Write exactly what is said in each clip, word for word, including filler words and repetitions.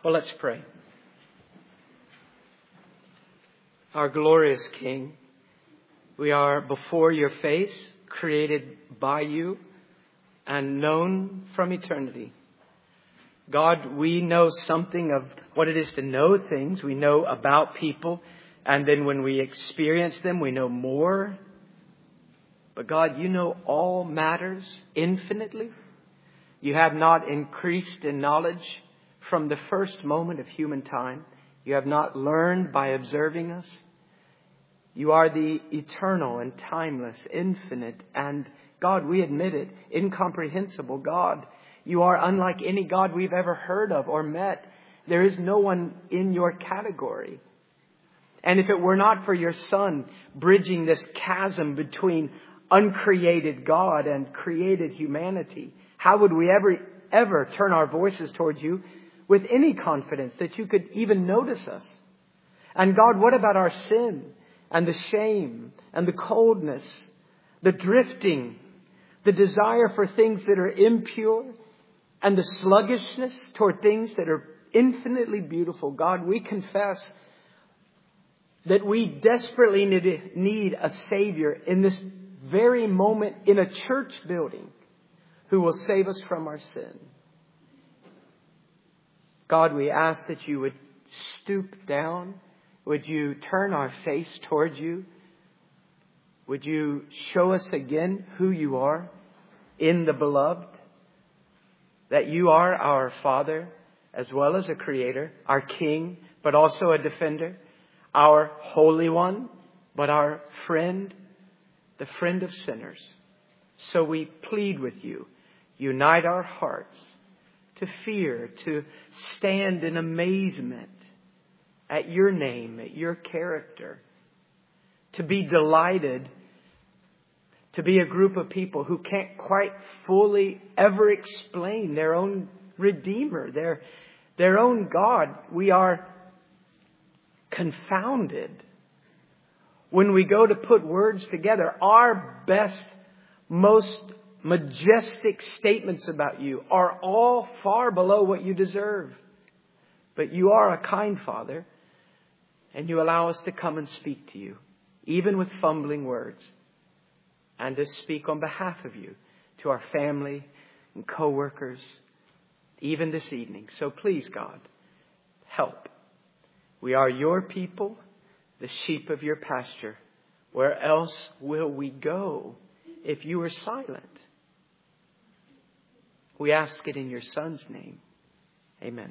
Well, let's pray. Our glorious King, we are before your face, created by you and known from eternity. God, we know something of what it is to know things. We know about people. And then when we experience them, we know more. But God, you know all matters infinitely. You have not increased in knowledge from the first moment of human time. You have not learned by observing us. You are the eternal and timeless, infinite, and God, we admit it, incomprehensible God. You are unlike any God we've ever heard of or met. There is no one in your category. And if it were not for your Son bridging this chasm between uncreated God and created humanity, how would we ever, ever turn our voices towards you with any confidence that you could even notice us? And God, what about our sin and the shame and the coldness, the drifting, the desire for things that are impure, and the sluggishness toward things that are infinitely beautiful? God, we confess that we desperately need, need a Savior in this very moment in a church building who will save us from our sin. God, we ask that you would stoop down. Would you turn our face towards you? Would you show us again who you are in the beloved? That you are our Father as well as a Creator, our King, but also a defender, our Holy One, but our friend, the friend of sinners. So we plead with you, unite our hearts to fear, to stand in amazement at your name, at your character, to be delighted to be a group of people who can't quite fully ever explain their own Redeemer, their, their own God. We are confounded when we go to put words together. Our best, most majestic statements about you are all far below what you deserve. But you are a kind Father, and you allow us to come and speak to you, even with fumbling words, and to speak on behalf of you to our family and co-workers, even this evening. So please, God, help. We are your people, the sheep of your pasture. Where else will we go if you are silent? We ask it in your Son's name. Amen.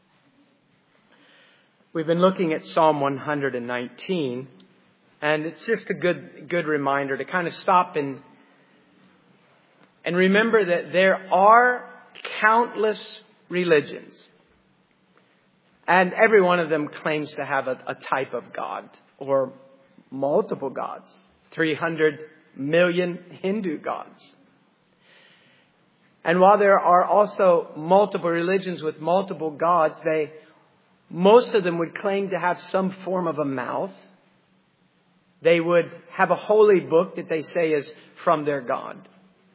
We've been looking at Psalm one hundred nineteen, and it's just a good good reminder to kind of stop and and remember that there are countless religions, and every one of them claims to have a, a type of God or multiple gods. three hundred million Hindu gods. And while there are also multiple religions with multiple gods, they most of them would claim to have some form of a mouth. They would have a holy book that they say is from their God.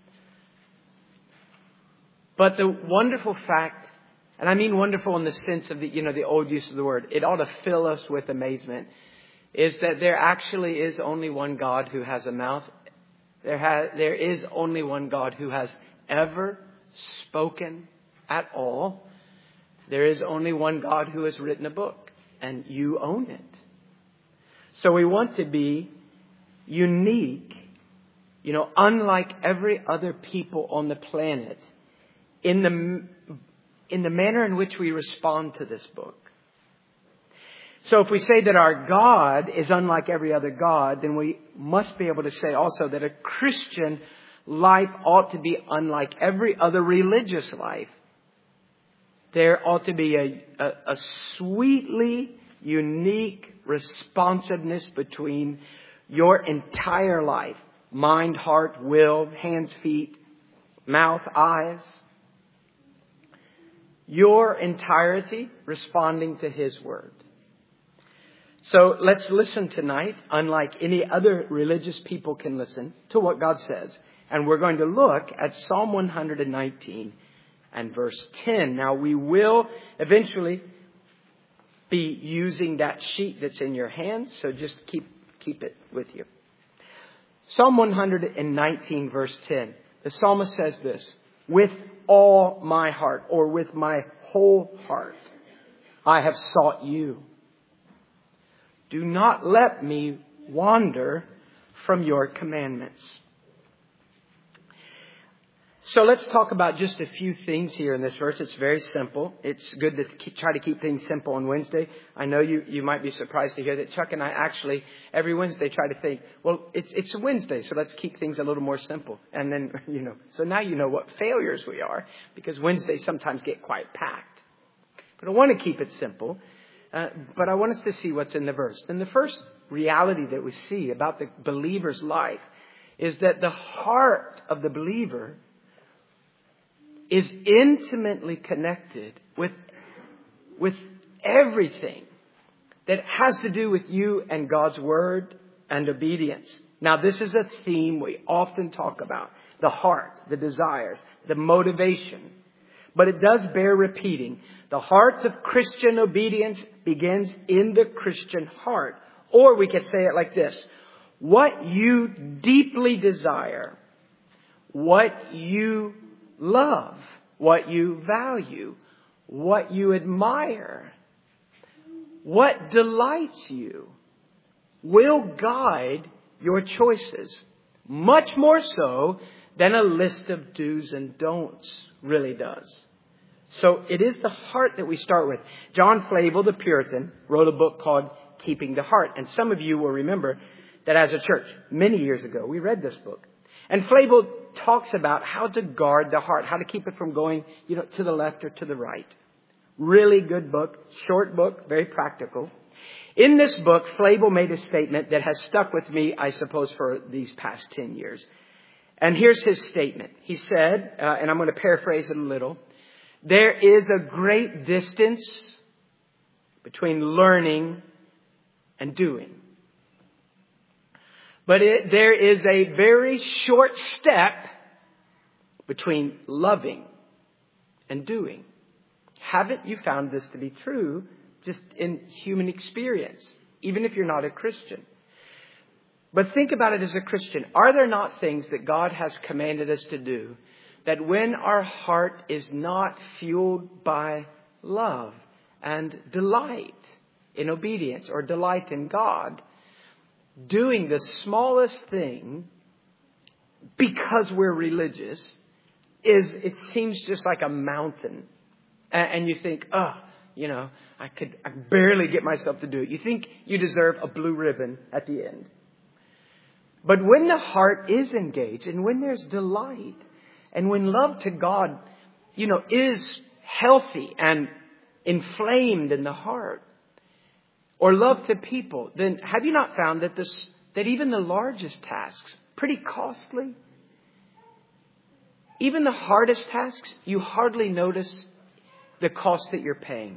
But the wonderful fact, and I mean wonderful in the sense of the, you know, the old use of the word, it ought to fill us with amazement, is that there actually is only one God who has a mouth. There has, there is only one God who has ever spoken at all. There is only one God who has written a book, and you own it. So we want to be unique, you know, unlike every other people on the planet in the, in the manner in which we respond to this book. So if we say that our God is unlike every other God, then we must be able to say also that a Christian life ought to be unlike every other religious life. There ought to be a, a, a sweetly unique responsiveness between your entire life, mind, heart, will, hands, feet, mouth, eyes. Your entirety responding to His Word. So let's listen tonight, unlike any other religious people can listen, to what God says. And we're going to look at Psalm one hundred nineteen and verse ten. Now we will eventually, be using that sheet that's in your hand. So just keep, keep it with you. Psalm one nineteen verse ten. The psalmist says this, with all my heart, or with my whole heart, I have sought you. Do not let me wander from your commandments. So let's talk about just a few things here in this verse. It's very simple. It's good to keep, try to keep things simple on Wednesday. I know you, you might be surprised to hear that Chuck and I actually every Wednesday try to think, well, it's it's a Wednesday, so let's keep things a little more simple. And then, you know, so now you know what failures we are, because Wednesdays sometimes get quite packed. But I want to keep it simple. Uh, but I want us to see what's in the verse. And the first reality that we see about the believer's life is that the heart of the believer is intimately connected with, with everything that has to do with you and God's word and obedience. Now, this is a theme we often talk about. The heart, the desires, the motivation. But it does bear repeating. The heart of Christian obedience begins in the Christian heart. Or we could say it like this. What you deeply desire, what you love, what you value, what you admire, what delights you, will guide your choices. Much more so than a list of do's and don'ts really does. So it is the heart that we start with. John Flavel, the Puritan, wrote a book called Keeping the Heart. And some of you will remember that as a church, many years ago, we read this book. And Flavel talks about how to guard the heart, how to keep it from going, you know, to the left or to the right. Really good book, short book, very practical. In this book, Flavel made a statement that has stuck with me, I suppose, for these past ten years. And here's his statement. He said, uh, and I'm going to paraphrase it a little, there is a great distance between learning and doing. But it, there is a very short step between loving and doing. Haven't you found this to be true just in human experience, even if you're not a Christian? But think about it as a Christian. Are there not things that God has commanded us to do that when our heart is not fueled by love and delight in obedience or delight in God, doing the smallest thing because we're religious is, it seems just like a mountain. And you think, oh, you know, I could I barely get myself to do it. You think you deserve a blue ribbon at the end. But when the heart is engaged and when there's delight and when love to God, you know, is healthy and inflamed in the heart, or love to people, then have you not found that this, that even the largest tasks, pretty costly? Even the hardest tasks, you hardly notice the cost that you're paying.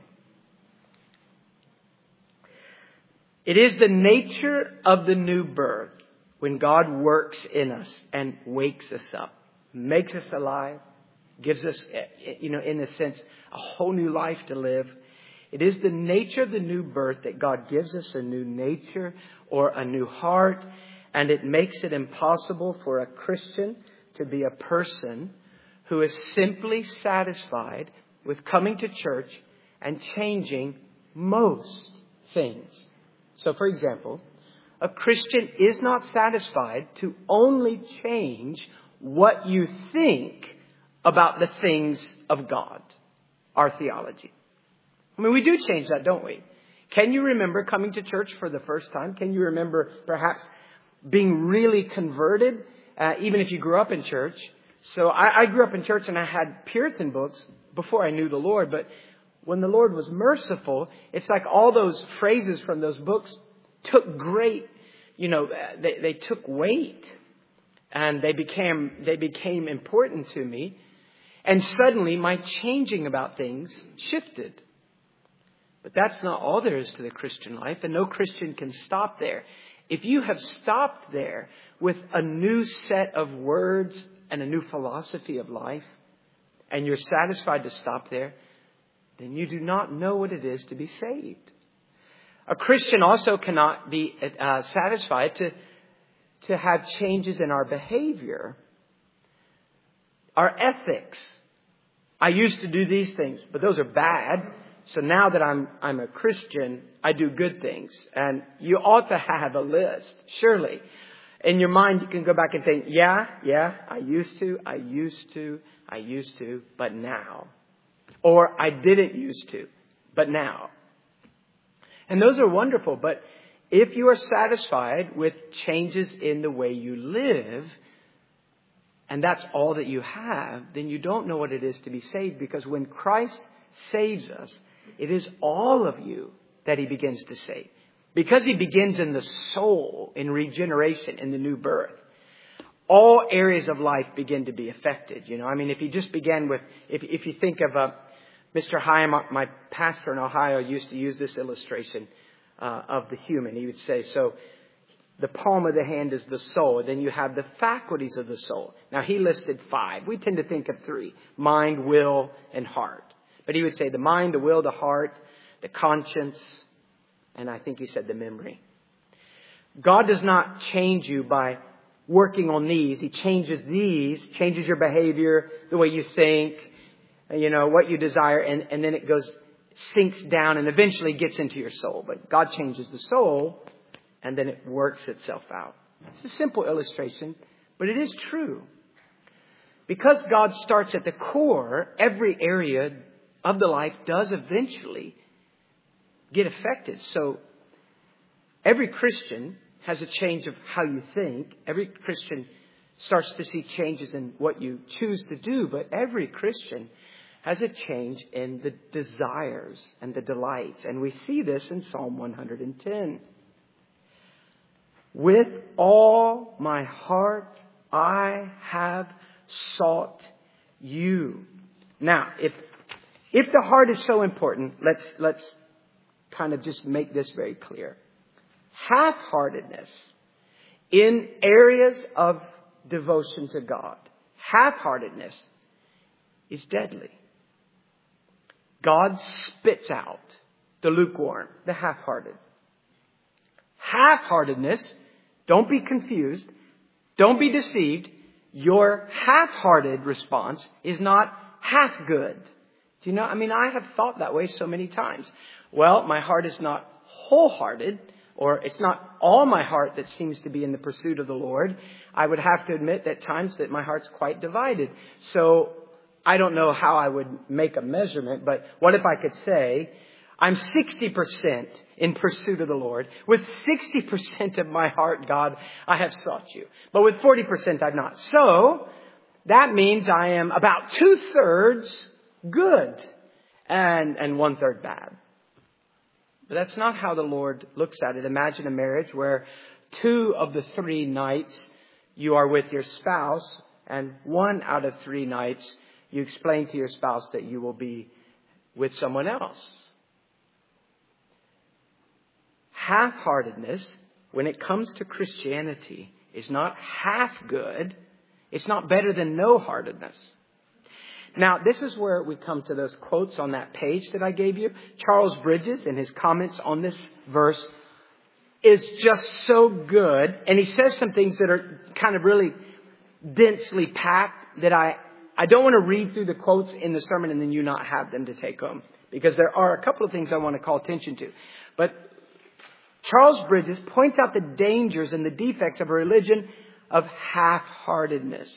It is the nature of the new birth when God works in us and wakes us up, makes us alive, gives us, you know, in a sense, a whole new life to live. It is the nature of the new birth that God gives us a new nature or a new heart. And it makes it impossible for a Christian to be a person who is simply satisfied with coming to church and changing most things. So, for example, a Christian is not satisfied to only change what you think about the things of God, our theology. I mean, we do change that, don't we? Can you remember coming to church for the first time? Can you remember perhaps being really converted, uh, even if you grew up in church? So I, I grew up in church and I had Puritan books before I knew the Lord. But when the Lord was merciful, it's like all those phrases from those books took great, you know, they, they took weight and they became, they became important to me. And suddenly my changing about things shifted. But that's not all there is to the Christian life, and no Christian can stop there. If you have stopped there with a new set of words and a new philosophy of life, and you're satisfied to stop there, then you do not know what it is to be saved. A Christian also cannot be uh, satisfied to, to have changes in our behavior, our ethics. I used to do these things, but those are bad. So now that I'm I'm a Christian, I do good things. And you ought to have a list, surely. In your mind, you can go back and think, yeah, yeah, I used to, I used to, I used to, but now. Or I didn't used to, but now. And those are wonderful. But if you are satisfied with changes in the way you live, and that's all that you have, then you don't know what it is to be saved. Because when Christ saves us, it is all of you that He begins to save. Because He begins in the soul, in regeneration, in the new birth. All areas of life begin to be affected. You know, I mean, if He just began with, if if you think of a Mister Hyam, my pastor in Ohio, used to use this illustration uh, of the human. He would say, so the palm of the hand is the soul. Then you have the faculties of the soul. Now, he listed five. We tend to think of three: mind, will, and heart. But he would say the mind, the will, the heart, the conscience, and I think he said the memory. God does not change you by working on these. He changes these, changes your behavior, the way you think, you know, what you desire, and, and then it goes, sinks down and eventually gets into your soul. But God changes the soul, and then it works itself out. It's a simple illustration, but it is true. Because God starts at the core, every area of the life does eventually get affected. So every Christian has a change of how you think. Every Christian starts to see changes in what you choose to do. But every Christian has a change in the desires and the delights. And we see this in Psalm one hundred ten. With all my heart, I have sought you. Now, if if the heart is so important, let's let's kind of just make this very clear. Half-heartedness in areas of devotion to God, half-heartedness is deadly. God spits out the lukewarm, the half-hearted. Half-heartedness, don't be confused, don't be deceived. Your half-hearted response is not half good. Do you know? I mean, I have thought that way so many times. Well, my heart is not wholehearted, or it's not all my heart that seems to be in the pursuit of the Lord. I would have to admit at times that my heart's quite divided. So I don't know how I would make a measurement, but what if I could say, I'm sixty percent in pursuit of the Lord. With sixty percent of my heart, God, I have sought you. But with forty percent, I've not. So that means I am about two-thirds good and, and one-third bad. But that's not how the Lord looks at it. Imagine a marriage where two of the three nights you are with your spouse, and one out of three nights you explain to your spouse that you will be with someone else. Half-heartedness, when it comes to Christianity, is not half good. It's not better than no-heartedness. Now, this is where we come to those quotes on that page that I gave you. Charles Bridges, in his comments on this verse, is just so good. And he says some things that are kind of really densely packed that I, I don't want to read through the quotes in the sermon and then you not have them to take home. Because there are a couple of things I want to call attention to. But Charles Bridges points out the dangers and the defects of a religion of half-heartedness.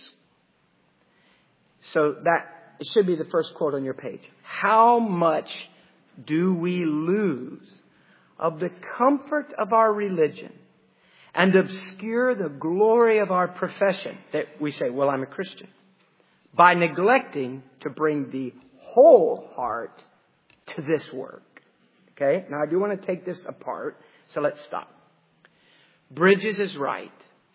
So that it should be the first quote on your page. How much do we lose of the comfort of our religion and obscure the glory of our profession that we say, well, I'm a Christian, by neglecting to bring the whole heart to this work? Okay, now I do want to take this apart, so let's stop. Bridges is right.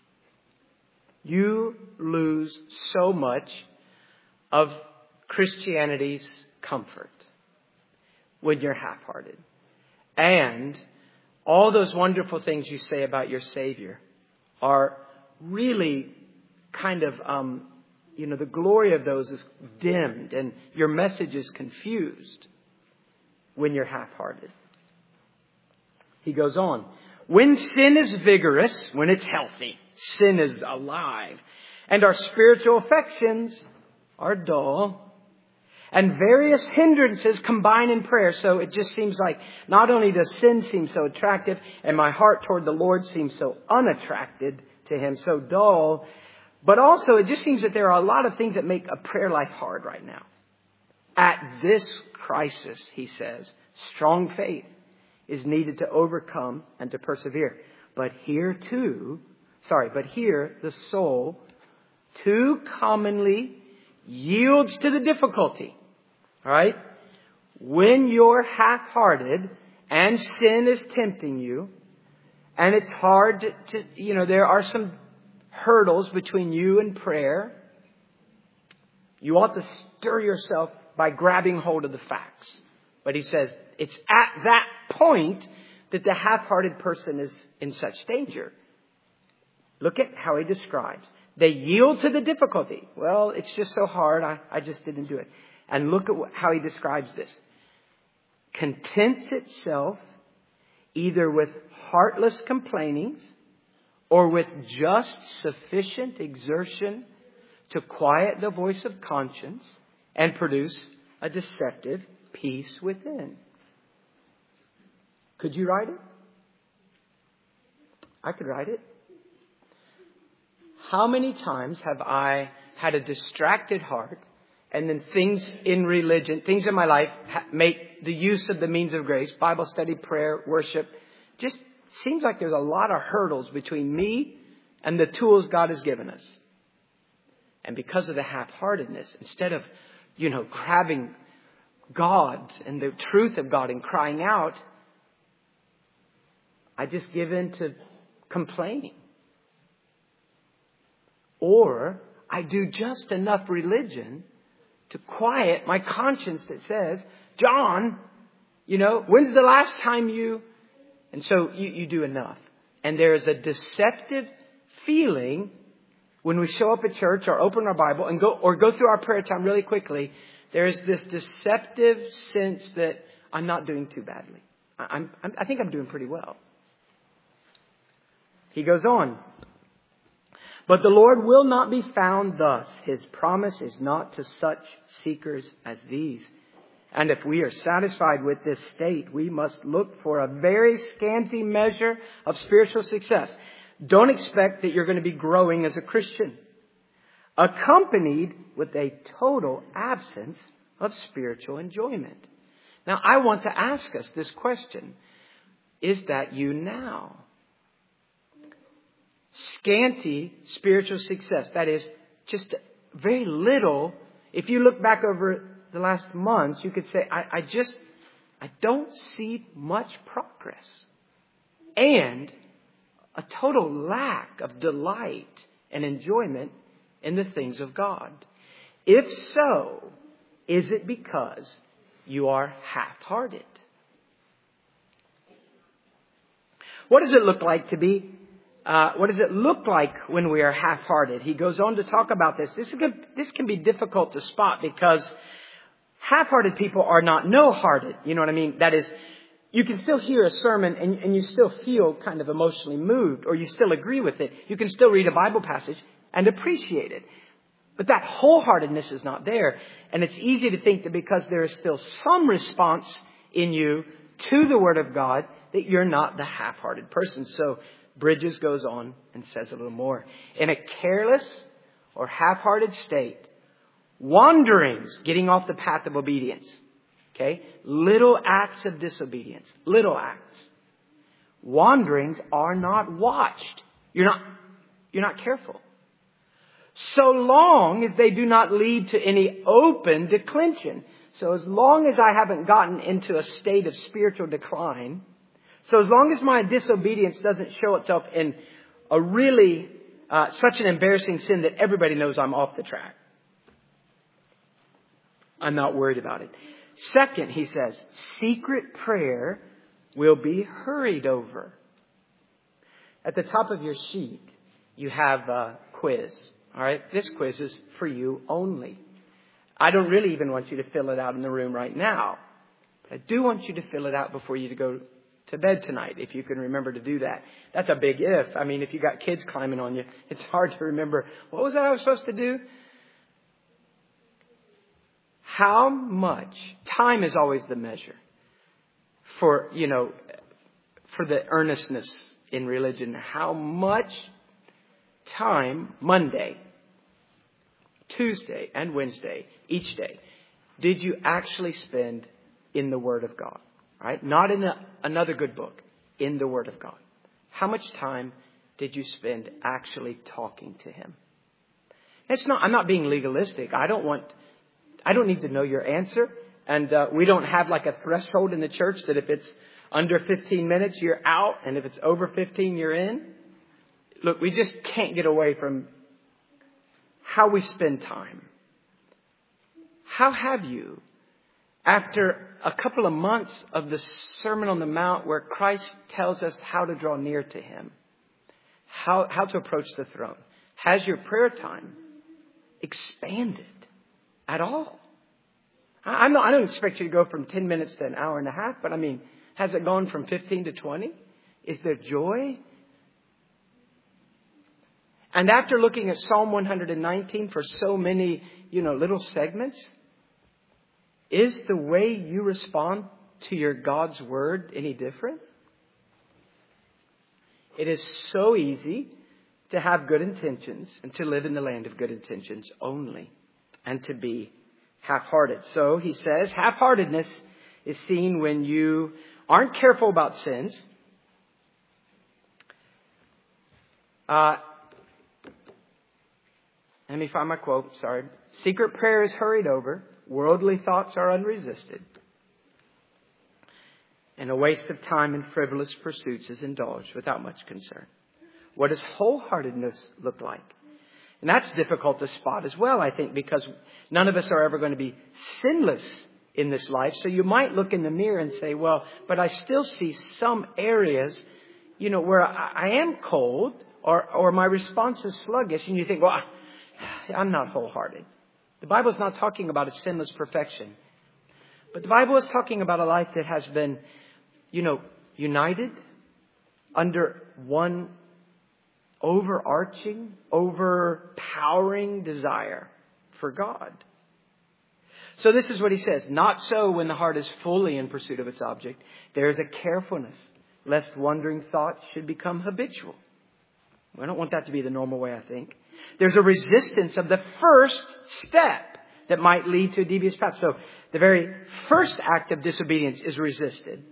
You lose so much of Christianity's comfort when you're half-hearted. And all those wonderful things you say about your Savior are really kind of, um, you know, the glory of those is dimmed and your message is confused when you're half-hearted. He goes on. When sin is vigorous, when it's healthy, sin is alive, and our spiritual affections are dull, and various hindrances combine in prayer. So it just seems like not only does sin seem so attractive, and my heart toward the Lord seems so unattracted to Him, so dull, but also it just seems that there are a lot of things that make a prayer life hard right now. At this crisis, he says, strong faith is needed to overcome and to persevere. But here too, sorry, but here the soul too commonly yields to the difficulty. All right? When you're half-hearted and sin is tempting you, and it's hard to, to, you know, there are some hurdles between you and prayer, you ought to stir yourself by grabbing hold of the facts. But he says it's at that point that the half-hearted person is in such danger. Look at how he describes. They yield to the difficulty. Well, it's just so hard. I, I just didn't do it. And look at how he describes this. Contents itself either with heartless complainings or with just sufficient exertion to quiet the voice of conscience and produce a deceptive peace within. Could you write it? I could write it. How many times have I had a distracted heart, and then things in religion, things in my life make the use of the means of grace, Bible study, prayer, worship, just seems like there's a lot of hurdles between me and the tools God has given us. And because of the half-heartedness, instead of, you know, grabbing God and the truth of God and crying out, I just give in to complaining. Or I do just enough religion to quiet my conscience that says, John, you know, when's the last time you... And so you, you do enough. And there is a deceptive feeling when we show up at church or open our Bible and go or go through our prayer time really quickly. There is this deceptive sense that I'm not doing too badly. I'm, I'm, I think I'm doing pretty well. He goes on. But the Lord will not be found thus. His promise is not to such seekers as these. And if we are satisfied with this state, we must look for a very scanty measure of spiritual success. Don't expect that you're going to be growing as a Christian, accompanied with a total absence of spiritual enjoyment. Now, I want to ask us this question. Is that you now? Scanty spiritual success. That is just very little. If you look back over the last months, you could say, I, I just, I don't see much progress. And a total lack of delight and enjoyment in the things of God. If so, is it because you are half-hearted? What does it look like to be Uh, what does it look like when we are half-hearted? He goes on to talk about this. This, is good, this can be difficult to spot because half-hearted people are not no-hearted. You know what I mean? That is, you can still hear a sermon and, and you still feel kind of emotionally moved, or you still agree with it. You can still read a Bible passage and appreciate it. But that wholeheartedness is not there. And it's easy to think that because there is still some response in you to the Word of God, that you're not the half-hearted person. So Bridges goes on and says a little more. In a careless or half-hearted state, wanderings, getting off the path of obedience. Okay? Little acts of disobedience. Little acts. Wanderings are not watched. You're not, you're not careful. So long as they do not lead to any open declension. So as long as I haven't gotten into a state of spiritual decline, so as long as my disobedience doesn't show itself in a really, uh, such an embarrassing sin that everybody knows I'm off the track, I'm not worried about it. Second, he says, secret prayer will be hurried over. At the top of your sheet, you have a quiz. All right. This quiz is for you only. I don't really even want you to fill it out in the room right now. But I do want you to fill it out before you go to bed tonight, if you can remember to do that. That's a big if. I mean, if you got kids climbing on you, it's hard to remember. What was that I was supposed to do? How much time is always the measure for, you know, for the earnestness in religion. How much time, Monday, Tuesday, and Wednesday, each day, did you actually spend in the Word of God? Right? Not in a, another good book, in the Word of God. How much time did you spend actually talking to Him? It's not, I'm not being legalistic. I don't want, I don't need to know your answer. And uh, we don't have like a threshold in the church that if it's under fifteen minutes, you're out. And if it's over fifteen, you're in. Look, we just can't get away from how we spend time. How have you, after a couple of months of the Sermon on the Mount where Christ tells us how to draw near to Him, how, how to approach the throne, has your prayer time expanded at all? I'm not, I don't expect you to go from ten minutes to an hour and a half, but I mean, has it gone from fifteen to twenty? Is there joy? And after looking at Psalm one nineteen for so many, you know, little segments, is the way you respond to your God's Word any different? It is so easy to have good intentions and to live in the land of good intentions only and to be half-hearted. So he says half-heartedness is seen when you aren't careful about sins. Uh, let me find my quote. Sorry. Secret prayer is hurried over. Worldly thoughts are unresisted. And a waste of time in frivolous pursuits is indulged without much concern. What does wholeheartedness look like? And that's difficult to spot as well, I think, because none of us are ever going to be sinless in this life. So you might look in the mirror and say, well, but I still see some areas, you know, where I, I am cold or, or my response is sluggish. And you think, well, I'm not wholehearted. The Bible is not talking about a sinless perfection. But the Bible is talking about a life that has been, you know, united under one overarching, overpowering desire for God. So this is what he says. Not so when the heart is fully in pursuit of its object. There is a carefulness, lest wandering thoughts should become habitual. I don't want that to be the normal way, I think. There's a resistance of the first step that might lead to a devious path. So the very first act of disobedience is resisted.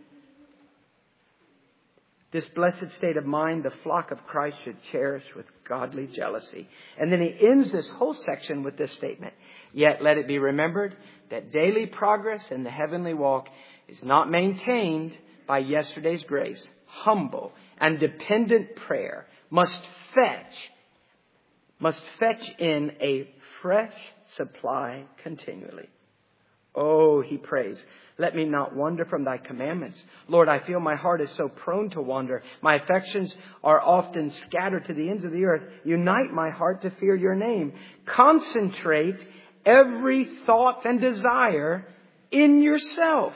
This blessed state of mind, the flock of Christ should cherish with godly jealousy. And then he ends this whole section with this statement. Yet let it be remembered that daily progress in the heavenly walk is not maintained by yesterday's grace. Humble and dependent prayer must fetch, must fetch in a fresh supply continually. Oh, he prays, let me not wander from thy commandments. Lord, I feel my heart is so prone to wander. My affections are often scattered to the ends of the earth. Unite my heart to fear your name. Concentrate every thought and desire in yourself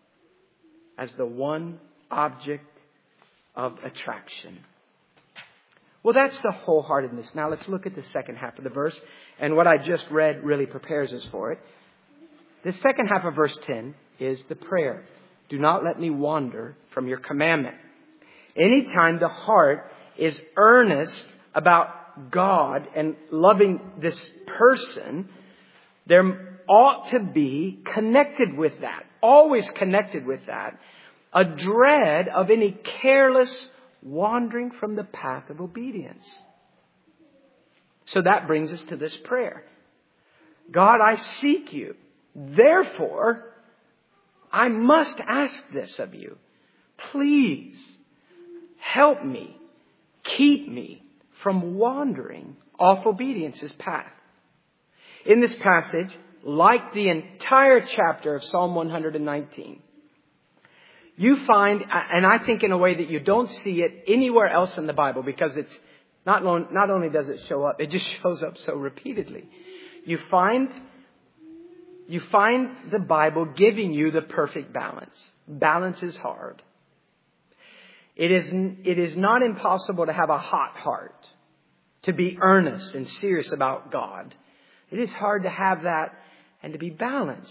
as the one object of attraction. Well, that's the wholeheartedness. Now let's look at the second half of the verse. And what I just read really prepares us for it. The second half of verse ten is the prayer. Do not let me wander from your commandment. Anytime the heart is earnest about God and loving this person, there ought to be connected with that, always connected with that, a dread of any careless wandering from the path of obedience. So that brings us to this prayer. God, I seek you. Therefore, I must ask this of you. Please help me, keep me from wandering off obedience's path. In this passage, like the entire chapter of Psalm one nineteen, you find, and I think in a way that you don't see it anywhere else in the Bible, because it's not, not only does it show up, it just shows up so repeatedly. You find You find the Bible giving you the perfect balance. Balance is hard. It is, it is not impossible to have a hot heart, to be earnest and serious about God. It is hard to have that and to be balanced.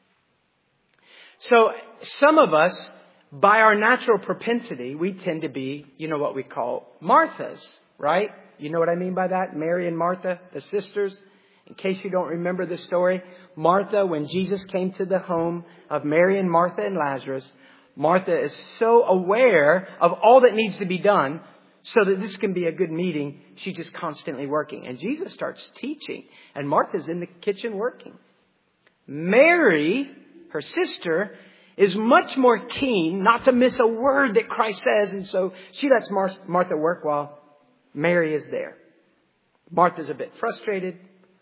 So some of us, by our natural propensity, we tend to be, you know, what we call Marthas, right? You know what I mean by that? Mary and Martha, the sisters. In case you don't remember the story, Martha, when Jesus came to the home of Mary and Martha and Lazarus, Martha is so aware of all that needs to be done so that this can be a good meeting. She's just constantly working. And Jesus starts teaching, and Martha's in the kitchen working. Mary, her sister, is much more keen not to miss a word that Christ says. And so she lets Mar- Martha work while Mary is there. Martha's a bit frustrated.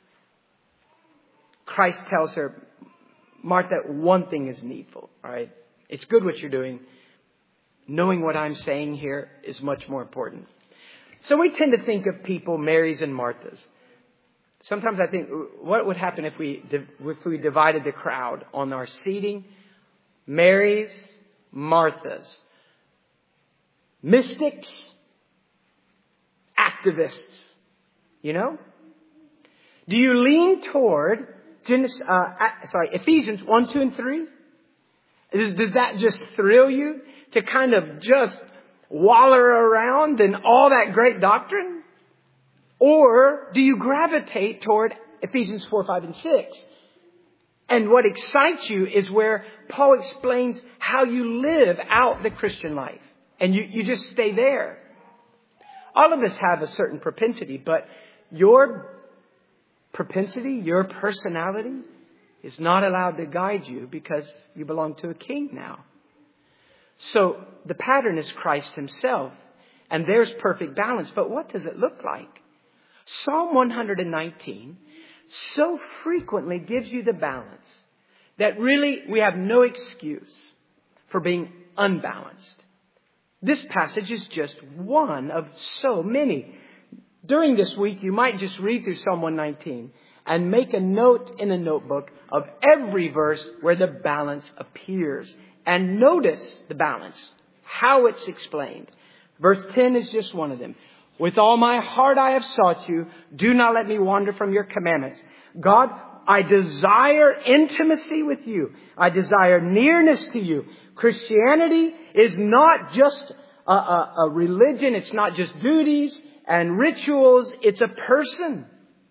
Christ tells her, Martha, one thing is needful. All right. It's good what you're doing. Knowing what I'm saying here is much more important. So we tend to think of people, Marys and Marthas. Sometimes I think, what would happen if we if we divided the crowd on our seating? Marys, Marthas, mystics, activists. You know? Do you lean toward Genesis, uh, sorry, Ephesians one, two, and three? Does, does that just thrill you to kind of just waller around in all that great doctrine? Or do you gravitate toward Ephesians four, five, and six? And what excites you is where Paul explains how you live out the Christian life. And you, you just stay there. All of us have a certain propensity, but your propensity, your personality is not allowed to guide you because you belong to a king now. So the pattern is Christ himself, and there's perfect balance. But what does it look like? Psalm one nineteen so frequently gives you the balance that really we have no excuse for being unbalanced. This passage is just one of so many. During this week, you might just read through Psalm one nineteen and make a note in a notebook of every verse where the balance appears. And notice the balance, how it's explained. Verse ten is just one of them. With all my heart I have sought you. Do not let me wander from your commandments. God, I desire intimacy with you. I desire nearness to you. Christianity is not just a, a, a religion. It's not just duties and rituals. It's a person.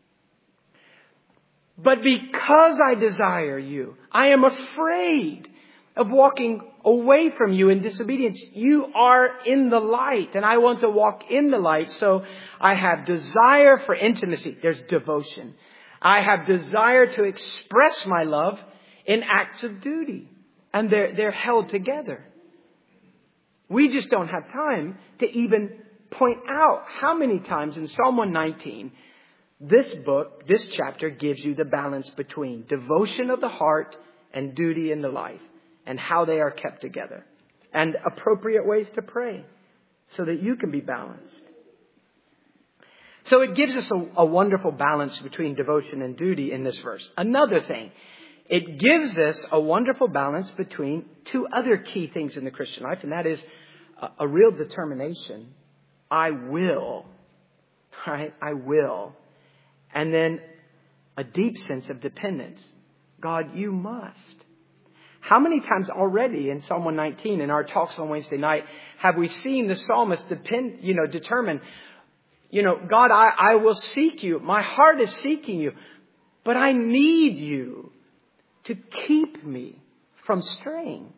But because I desire you, I am afraid of walking away from you in disobedience. You are in the light, and I want to walk in the light. So I have desire for intimacy. There's devotion. I have desire to express my love in acts of duty. And they're, they're held together. We just don't have time to even point out how many times in Psalm one nineteen, this book, this chapter gives you the balance between devotion of the heart and duty in the life, and how they are kept together, and appropriate ways to pray so that you can be balanced. So it gives us a, a wonderful balance between devotion and duty in this verse. Another thing, it gives us a wonderful balance between two other key things in the Christian life, and that is a, a real determination. I will, right? I will. And then a deep sense of dependence. God, you must. How many times already in Psalm one nineteen, in our talks on Wednesday night, have we seen the psalmist depend, you know, determine, you know, God, I, I will seek you. My heart is seeking you, but I need you to keep me from straying.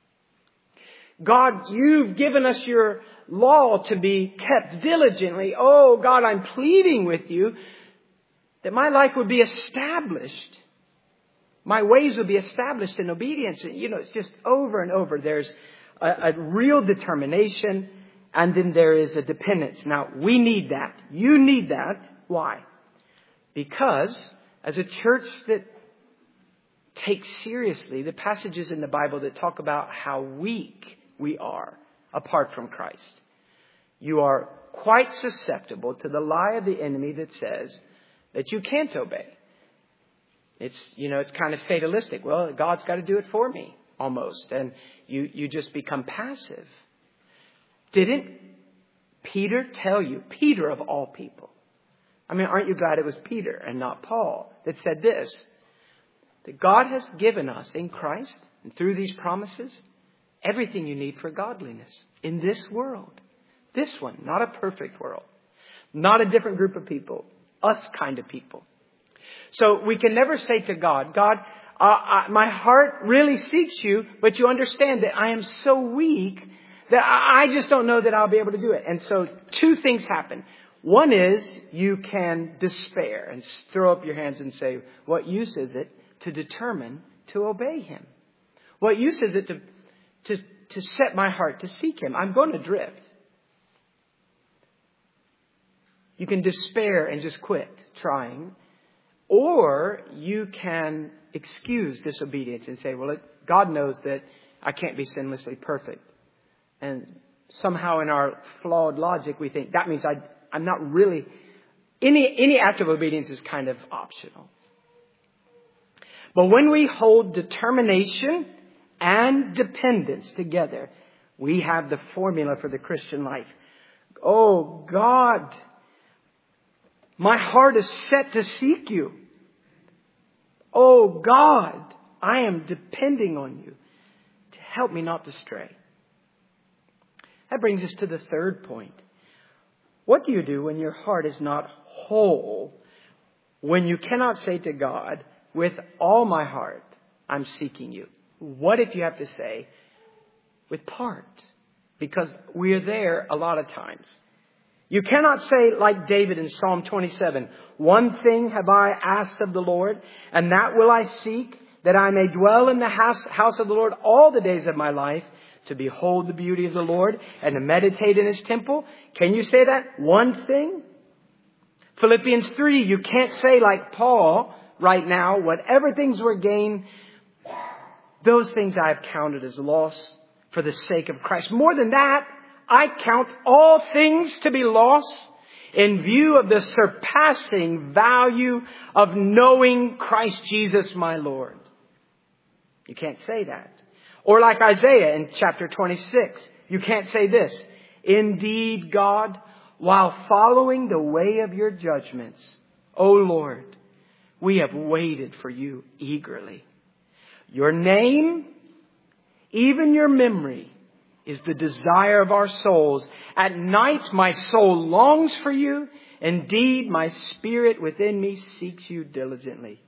God, you've given us your law to be kept diligently. Oh, God, I'm pleading with you that my life would be established. My ways will be established in obedience. And, you know, it's just over and over. There's a, a real determination, and then there is a dependence. Now, we need that. You need that. Why? Because as a church that takes seriously the passages in the Bible that talk about how weak we are apart from Christ, you are quite susceptible to the lie of the enemy that says that you can't obey. It's, you know, it's kind of fatalistic. Well, God's got to do it for me, almost. And you, you just become passive. Didn't Peter tell you, Peter of all people? I mean, aren't you glad it was Peter and not Paul that said this? That God has given us in Christ and through these promises everything you need for godliness in this world. This one, not a perfect world. Not a different group of people. Us kind of people. So we can never say to God, God, uh, I, my heart really seeks you, but you understand that I am so weak that I, I just don't know that I'll be able to do it. And so two things happen. One is you can despair and throw up your hands and say, what use is it to determine to obey him? What use is it to, to, to set my heart to seek him? I'm going to drift. You can despair and just quit trying. Or you can excuse disobedience and say, well, it, God knows that I can't be sinlessly perfect. And somehow in our flawed logic, we think that means I, I'm not really... Any, any act of obedience is kind of optional. But when we hold determination and dependence together, we have the formula for the Christian life. Oh, God, my heart is set to seek you. Oh, God, I am depending on you to help me not to stray. That brings us to the third point. What do you do when your heart is not whole? When you cannot say to God, with all my heart, I'm seeking you. What if you have to say, with part? Because we're there a lot of times. You cannot say like David in Psalm twenty-seven, one thing have I asked of the Lord, and that will I seek, that I may dwell in the house, house of the Lord all the days of my life, to behold the beauty of the Lord and to meditate in his temple. Can you say that? One thing? Philippians three, you can't say like Paul right now, whatever things were gain, those things I have counted as loss for the sake of Christ. More than that, I count all things to be lost in view of the surpassing value of knowing Christ Jesus my Lord. You can't say that. Or like Isaiah in chapter twenty-six, you can't say this. Indeed, God, while following the way of your judgments, O Lord, we have waited for you eagerly. Your name, even your memory, is the desire of our souls. At night, my soul longs for you. Indeed, my spirit within me seeks you diligently.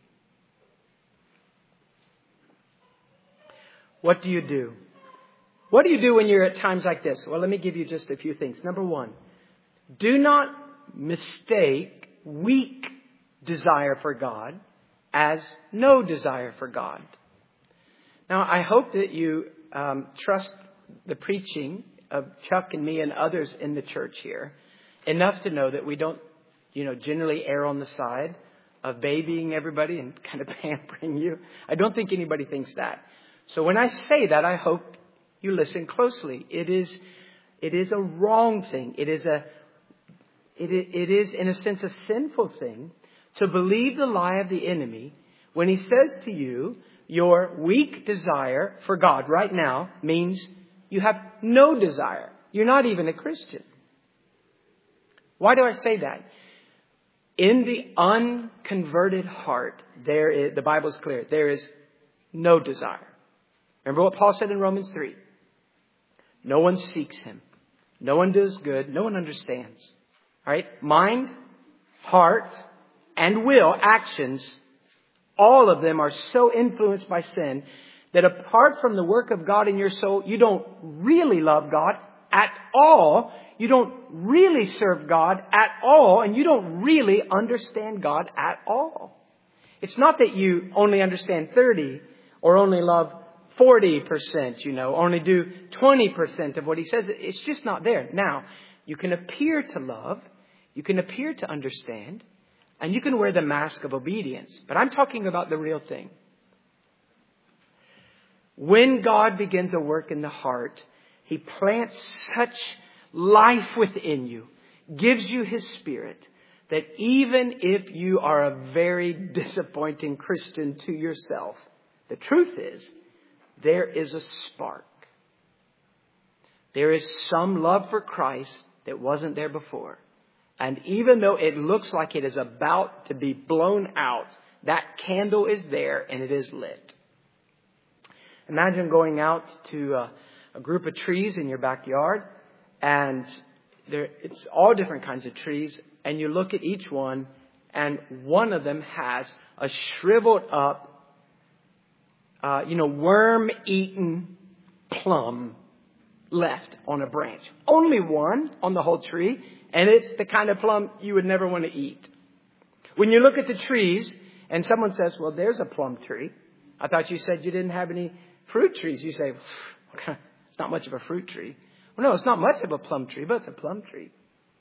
What do you do? What do you do when you're at times like this? Well, let me give you just a few things. Number one, do not mistake weak desire for God as no desire for God. Now, I hope that you um, trust the preaching of Chuck and me and others in the church here enough to know that we don't, you know, generally err on the side of babying everybody and kind of pampering you. I don't think anybody thinks that. So when I say that, I hope you listen closely. It is, it is a wrong thing. It is a, it, it is in a sense a sinful thing to believe the lie of the enemy when he says to you, your weak desire for God right now means you have no desire. You're not even a Christian. Why do I say that? In the unconverted heart, there is, the Bible's clear, there is no desire. Remember what Paul said in Romans three. No one seeks him. No one does good. No one understands. All right? Mind, heart, and will, actions, all of them are so influenced by sin that apart from the work of God in your soul, you don't really love God at all. You don't really serve God at all. And you don't really understand God at all. It's not that you only understand thirty or only love forty percent, you know, only do twenty percent of what he says. It's just not there. Now, you can appear to love. You can appear to understand. And you can wear the mask of obedience. But I'm talking about the real thing. When God begins a work in the heart, he plants such life within you, gives you his spirit, that even if you are a very disappointing Christian to yourself, the truth is, there is a spark. There is some love for Christ that wasn't there before. And even though it looks like it is about to be blown out, that candle is there and it is lit. Imagine going out to a, a group of trees in your backyard, and there, it's all different kinds of trees, and you look at each one, and one of them has a shriveled up, uh, you know, worm-eaten plum left on a branch. Only one on the whole tree, and it's the kind of plum you would never want to eat. When you look at the trees, and someone says, well, there's a plum tree. I thought you said you didn't have any fruit trees. You say, it's not much of a fruit tree. Well, no, it's not much of a plum tree, but it's a plum tree.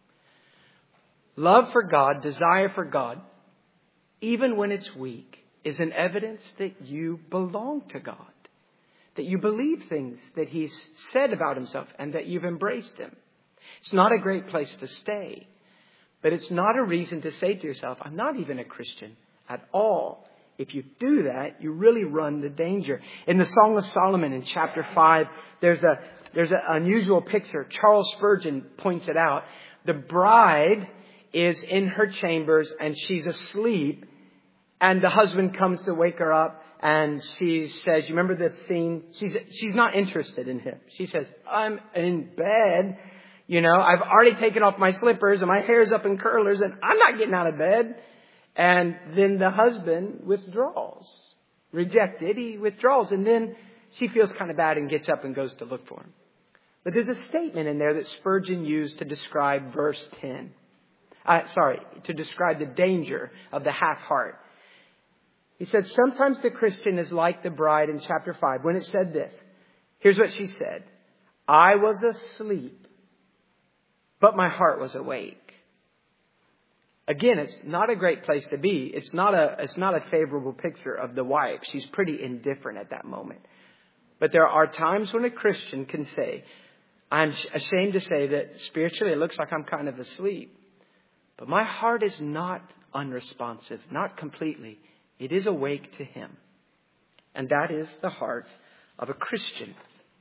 Love for God, desire for God, even when it's weak, is an evidence that you belong to God. That you believe things that He's said about Himself and that you've embraced Him. It's not a great place to stay. But it's not a reason to say to yourself, I'm not even a Christian at all. If you do that, you really run the danger. In the Song of Solomon in chapter five, there's a there's an unusual picture. Charles Spurgeon points it out. The bride is in her chambers and she's asleep. And the husband comes to wake her up. And she says, you remember this scene? She's she's not interested in him. She says, I'm in bed. You know, I've already taken off my slippers and my hair's up in curlers and I'm not getting out of bed. And then the husband withdraws. Rejected, he withdraws. And then she feels kind of bad and gets up and goes to look for him. But there's a statement in there that Spurgeon used to describe verse ten. Uh, sorry, to describe the danger of the half heart. He said, sometimes the Christian is like the bride in chapter five when it said this. Here's what she said. I was asleep, but my heart was awake. Again, it's not a great place to be. It's not a, it's not a favorable picture of the wife. She's pretty indifferent at that moment. But there are times when a Christian can say, I'm ashamed to say that spiritually it looks like I'm kind of asleep. But my heart is not unresponsive, not completely. It is awake to Him. And that is the heart of a Christian.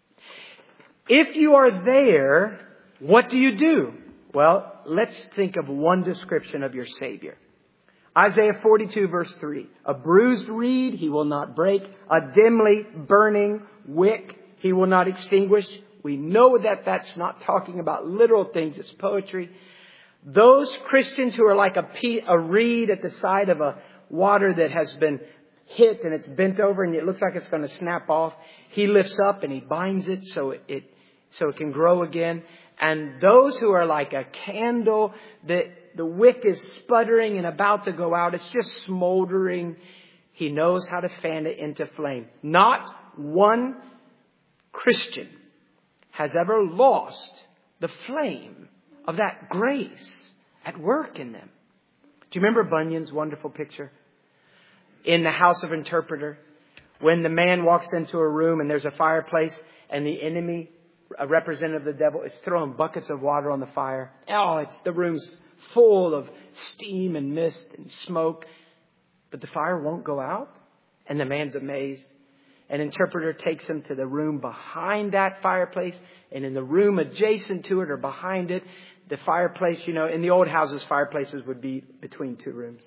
If you are there, what do you do? Well, let's think of one description of your Savior. Isaiah forty-two verse three. A bruised reed He will not break. A dimly burning wick He will not extinguish. We know that that's not talking about literal things. It's poetry. Those Christians who are like a, pe- a reed at the side of a water that has been hit and it's bent over and it looks like it's going to snap off. He lifts up and He binds it so it, it so it can grow again. And those who are like a candle that the wick is sputtering and about to go out, it's just smoldering. He knows how to fan it into flame. Not one Christian has ever lost the flame of that grace at work in them. Do you remember Bunyan's wonderful picture? In the House of Interpreter, when the man walks into a room and there's a fireplace and the enemy, a representative of the devil, is throwing buckets of water on the fire. Oh, it's the room's full of steam and mist and smoke. But the fire won't go out. And the man's amazed. An interpreter takes him to the room behind that fireplace. And in the room adjacent to it or behind it, the fireplace, you know, in the old houses, fireplaces would be between two rooms.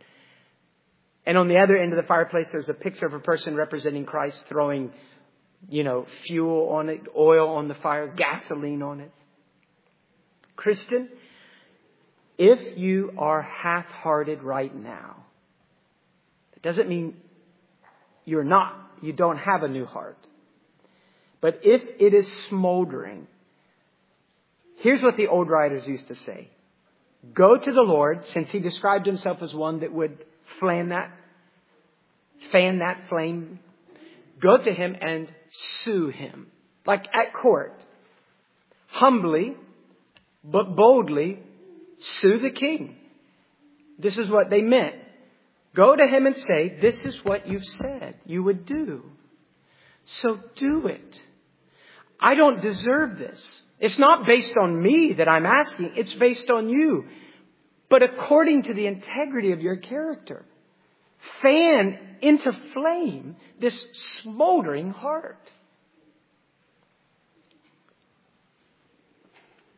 And on the other end of the fireplace, there's a picture of a person representing Christ throwing, you know, fuel on it, oil on the fire, gasoline on it. Christian, if you are half-hearted right now, it doesn't mean you're not, you don't have a new heart. But if it is smoldering, here's what the old writers used to say. Go to the Lord, since He described Himself as one that would fan that, fan that flame. Go to Him and sue Him. Like at court. Humbly, but boldly, sue the king. This is what they meant. Go to Him and say, this is what you've said you would do. So do it. I don't deserve this. It's not based on me that I'm asking. It's based on you. But according to the integrity of your character, fan into flame this smoldering heart.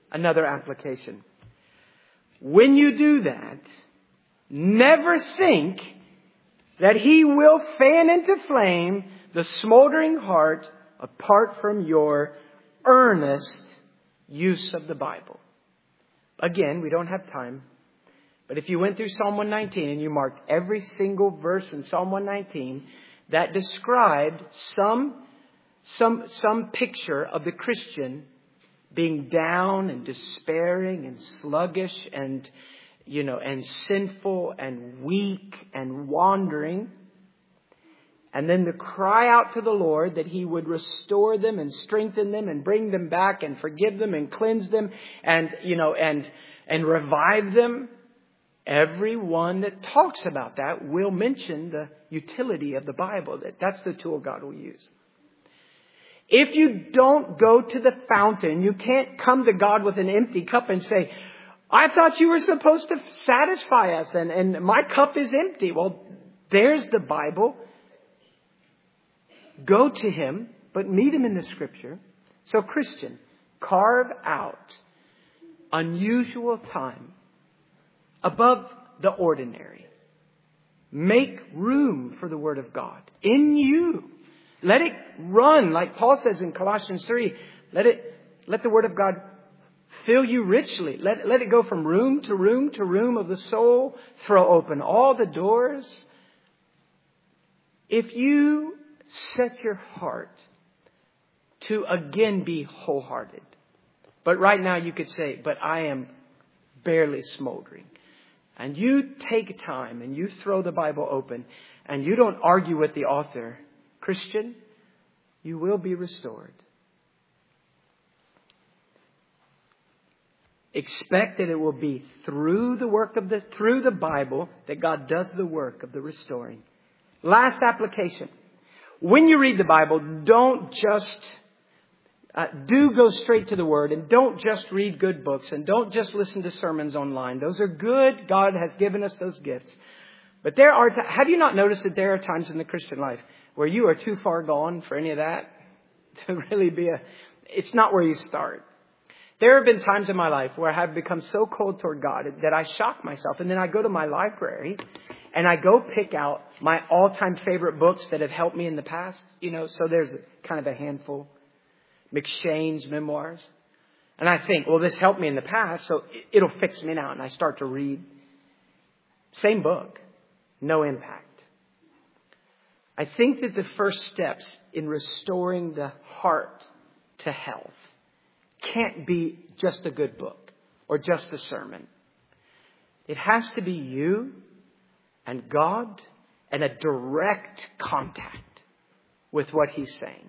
another application. When you do that, never think that He will fan into flame the smoldering heart apart from your earnest use of the Bible. Again, we don't have time. But if you went through Psalm one nineteen and you marked every single verse in Psalm one nineteen that described some, some, some picture of the Christian being down and despairing and sluggish and, you know, and sinful and weak and wandering. And then to cry out to the Lord that He would restore them and strengthen them and bring them back and forgive them and cleanse them and, you know, and, and revive them. Everyone that talks about that will mention the utility of the Bible. That that's the tool God will use. If you don't go to the fountain, you can't come to God with an empty cup and say, I thought you were supposed to satisfy us and, and my cup is empty. Well, there's the Bible. Go to Him, but meet Him in the Scripture. So Christian, carve out unusual time above the ordinary. Make room for the Word of God in you. Let it run, like Paul says in Colossians three. Let it, let the Word of God fill you richly. Let, let it go from room to room to room of the soul. Throw open all the doors. If you set your heart to again be wholehearted. But right now you could say, but I am barely smoldering. And you take time and you throw the Bible open and you don't argue with the author. Christian, you will be restored. Expect that it will be through the work of the, through the Bible that God does the work of the restoring. Last application. When you read the Bible, don't just, uh, do go straight to the Word and don't just read good books and don't just listen to sermons online. Those are good. God has given us those gifts. But there are, t- have you not noticed that there are times in the Christian life where you are too far gone for any of that to really be a, it's not where you start. There have been times in my life where I have become so cold toward God that I shock myself. And then I go to my library and I go pick out my all-time favorite books that have helped me in the past. You know, so there's kind of a handful. McShane's memoirs. And I think, well, this helped me in the past, so it'll fix me now. And I start to read. Same book. No impact. I think that the first steps in restoring the heart to health can't be just a good book or just a sermon. It has to be you and God and a direct contact with what He's saying.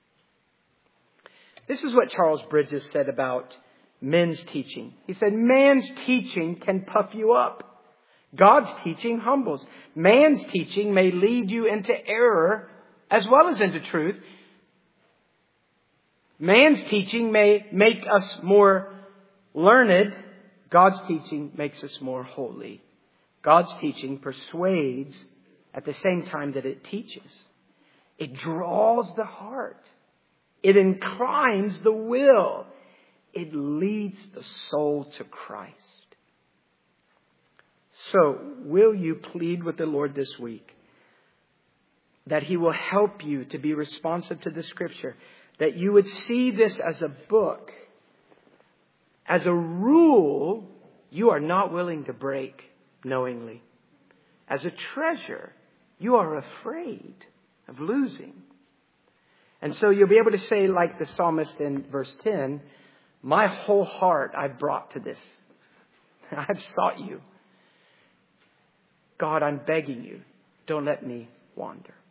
This is what Charles Bridges said about men's teaching. He said, man's teaching can puff you up. God's teaching humbles. Man's teaching may lead you into error as well as into truth. Man's teaching may make us more learned. God's teaching makes us more holy. God's teaching persuades at the same time that it teaches. It draws the heart. It inclines the will. It leads the soul to Christ. So, will you plead with the Lord this week that He will help you to be responsive to the Scripture, that you would see this as a book, as a rule you are not willing to break knowingly, as a treasure you are afraid of losing. And so you'll be able to say, like the psalmist in verse ten, my whole heart I've brought to this. I've sought you. God, I'm begging you, don't let me wander.